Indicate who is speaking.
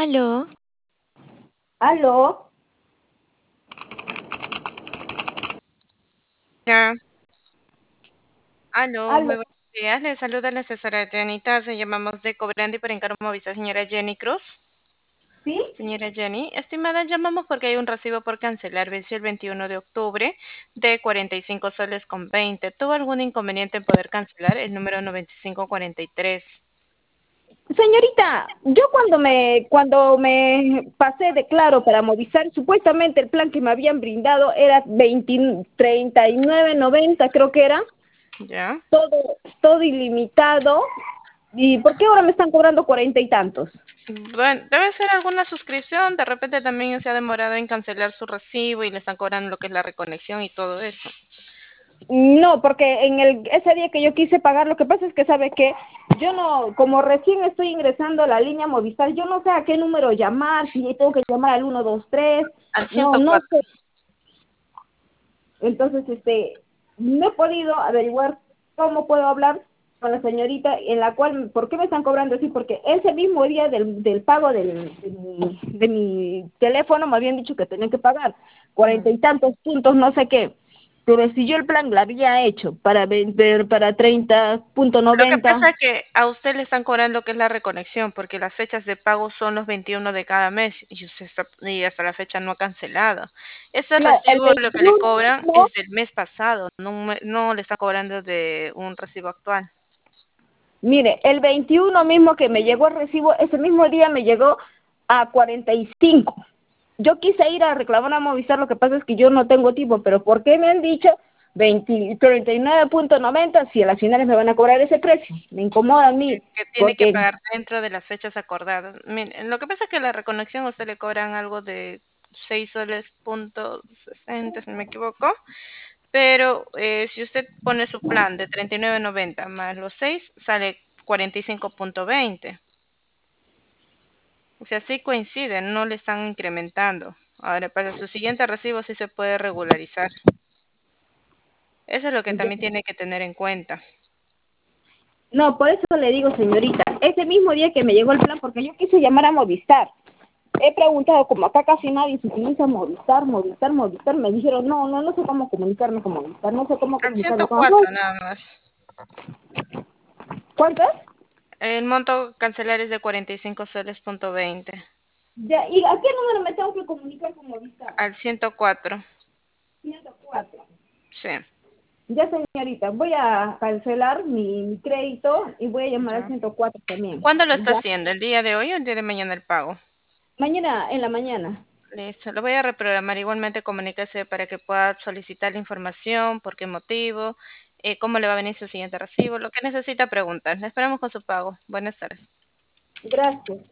Speaker 1: Aló,
Speaker 2: Aló,
Speaker 3: Ya, aló,
Speaker 2: aló,
Speaker 3: muy buenos días. Le saluda la asesora Janita. Se llamamos de Cobrandi para encargo Movisa, señora Jenny Cruz.
Speaker 2: ¿sí?
Speaker 3: Señora Jenny, estimada, llamamos porque hay un recibo por cancelar. Venció el 21 de octubre de 45 soles con 20. ¿Tuvo algún inconveniente en poder cancelar el número 9543?
Speaker 2: Señorita, yo cuando me pasé de Claro para Movistar, supuestamente el plan que me habían brindado era 39.90, creo que era,
Speaker 3: Ya.
Speaker 2: todo ilimitado. ¿Y por qué ahora me están cobrando 40 y tantos?
Speaker 3: Bueno, debe ser alguna suscripción. De repente también se ha demorado en cancelar su recibo y le están cobrando lo que es la reconexión y todo eso.
Speaker 2: No, porque ese día que yo quise pagar, lo que pasa es que sabe que yo no, como recién estoy ingresando a la línea Movistar, yo no sé a qué número llamar, si tengo que llamar al 123,
Speaker 3: Al
Speaker 2: no
Speaker 3: 104.
Speaker 2: sé. Entonces, no he podido averiguar cómo puedo hablar con la señorita en la cual, ¿por qué me están cobrando así? Porque ese mismo día del pago de mi teléfono me habían dicho que tenía que pagar 40 y tantos puntos, no sé qué. Pero si yo el plan lo había hecho para treinta punto
Speaker 3: Lo que
Speaker 2: noventa.
Speaker 3: pasa es que a usted le están cobrando que es la reconexión, porque las fechas de pago son los 21 de cada mes y usted y hasta la fecha no ha cancelado. Ese
Speaker 2: Claro, el
Speaker 3: recibo lo que le
Speaker 2: 21
Speaker 3: cobran
Speaker 2: mismo.
Speaker 3: es del mes pasado, no le está cobrando de un recibo actual.
Speaker 2: Mire, el 21 mismo que me llegó el recibo, ese mismo día me llegó a 45. Yo quise ir a reclamar a Movistar, lo que pasa es que yo no tengo tiempo, pero ¿por qué me han dicho 39.90 si a las finales me van a cobrar ese precio? Me incomoda a mí,
Speaker 3: Que tiene que
Speaker 2: porque
Speaker 3: pagar dentro de las fechas acordadas. Mire, lo que pasa es que la reconexión a usted le cobran algo de 6 soles punto 60, si no me equivoco. Pero si usted pone su plan de 39.90 más los 6 sale 45.20. O sea, sí coinciden, no le están incrementando. Ahora, para su siguiente recibo sí se puede regularizar. Eso es lo que también tiene que tener en cuenta.
Speaker 2: no, por eso le digo, señorita, ese mismo día que me llegó el plan, porque yo quise llamar a Movistar, he preguntado, como acá casi nadie se utiliza Movistar, me dijeron, no sé cómo comunicarme con Movistar, no sé cómo
Speaker 3: Al
Speaker 2: comunicarme con
Speaker 3: cuatro
Speaker 2: Movistar.
Speaker 3: nada más.
Speaker 2: ¿Cuánto es?
Speaker 3: El monto cancelar es de 45 soles punto 20.
Speaker 2: Ya, ¿y a qué número me tengo que comunicar con Movistar?
Speaker 3: Al 104.
Speaker 2: 104.
Speaker 3: Sí.
Speaker 2: Ya, señorita, voy a cancelar mi crédito y voy a llamar al
Speaker 3: Ya.
Speaker 2: 104 también.
Speaker 3: ¿Cuándo lo está
Speaker 2: Ya,
Speaker 3: haciendo? ¿El día de hoy o el día de mañana el pago?
Speaker 2: mañana en la mañana.
Speaker 3: Listo, lo voy a reprogramar. Igualmente comuníquese para que pueda solicitar la información, por qué motivo, cómo le va a venir su siguiente recibo, lo que necesita preguntar. Le esperamos con su pago. Buenas tardes.
Speaker 2: Gracias.